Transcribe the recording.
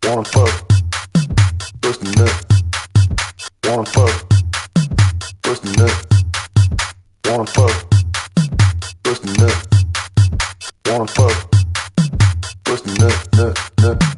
Wanna fuck, bust a nut. Wanna fuck, bust a nut. Wanna fuck, bust a nut. Wanna fuck, bust a nut, nut, nut.